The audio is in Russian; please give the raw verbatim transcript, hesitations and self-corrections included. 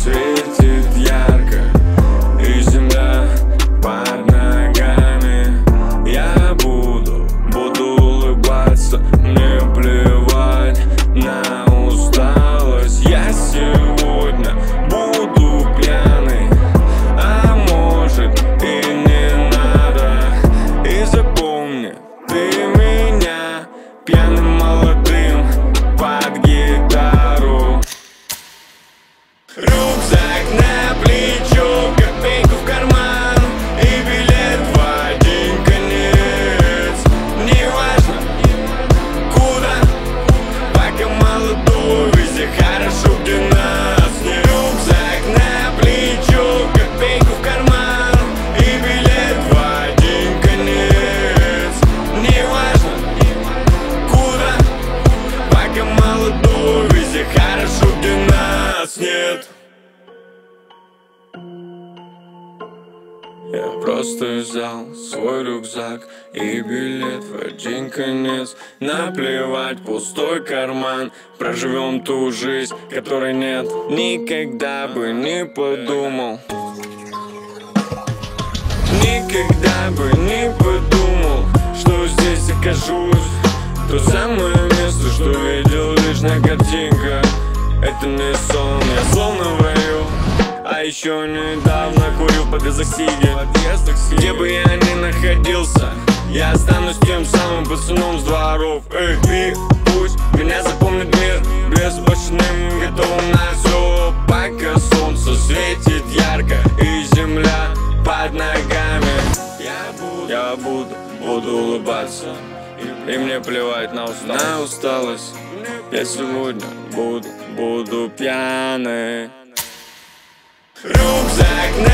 светит ярко, и земля под ногами. Я буду, буду улыбаться, мне плевать на усталость. Я сегодня буду пьяный, а может и не надо. И запомни, ты меня пьяным молодым под гитару. Рюкзак на плечо, копейку в карман и билет в один конец. Неважно куда, пока молодой, везде хорошо, где нас не. Рюкзак на плечо, копейку в карман и билет в один конец. Неважно куда, пока молодой, везде хорошо, где нас нет. Я просто взял свой рюкзак и билет в один конец. Наплевать, пустой карман. Проживем ту жизнь, которой нет. Никогда бы не подумал, никогда бы не подумал, что здесь окажусь. То самое место, что видел лишь на картинках. Это не сон, я словно в раю. А еще недавно курил в подъездах сиги. Где бы я ни находился, я останусь тем самым пацаном с дворов. Эй, и пусть меня запомнит мир беспощадным, готовым на все. Пока солнце светит ярко и земля под ногами. Я буду, я буду, буду улыбаться, и мне плевать на усталость, на усталость. Я сегодня буду, буду пьяный. Рюкзак на